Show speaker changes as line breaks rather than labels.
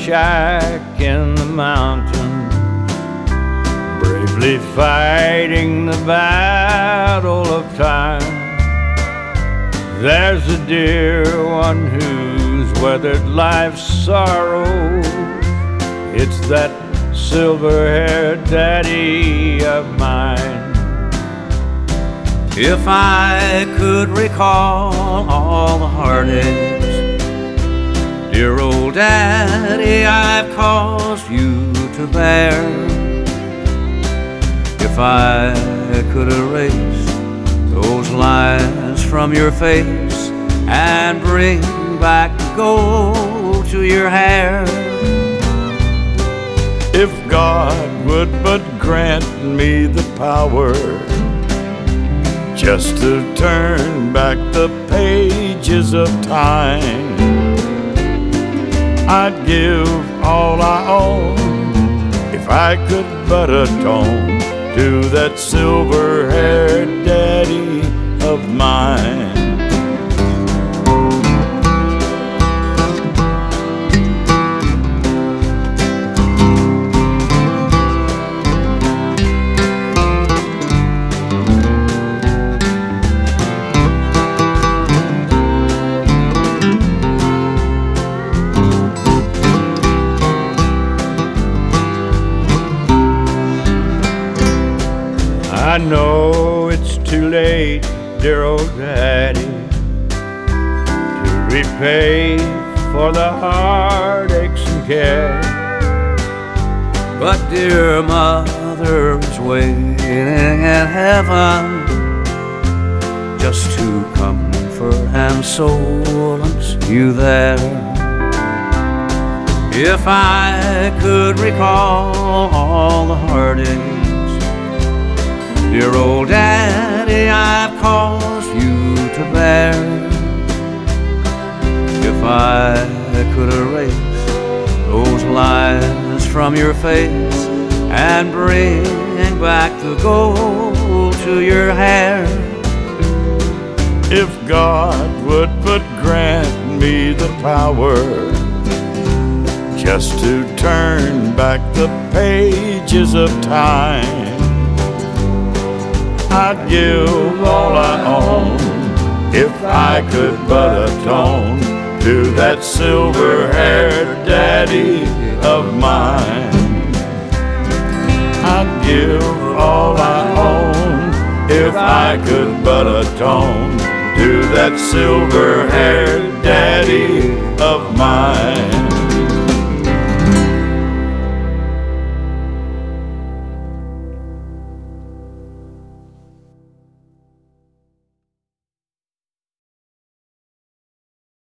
shack in the mountains, bravely fighting the battle of time. There's a dear one who's weathered life's sorrows. It's that silver-haired daddy of mine.
If I could recall all the heartaches, dear old daddy, I've caused you to bear. If I could erase those lines from your face and bring back the gold to your hair.
If God would but grant me the power just to turn back the pages of time, I'd give all I own if I could but atone to that silver-haired daddy of mine. I know it's too late, dear old daddy, to repay for the heartaches and care.
But dear mother is waiting in heaven just to comfort and solace you there. If I could recall all the heartaches, dear old daddy, I've caused you to bear. If I could erase those lines from your face and bring back the gold to your hair.
If God would but grant me the power just to turn back the pages of time, I'd give all I own if I could but atone to that silver-haired daddy of mine. I'd give all I own if I could but atone to that silver-haired daddy of mine.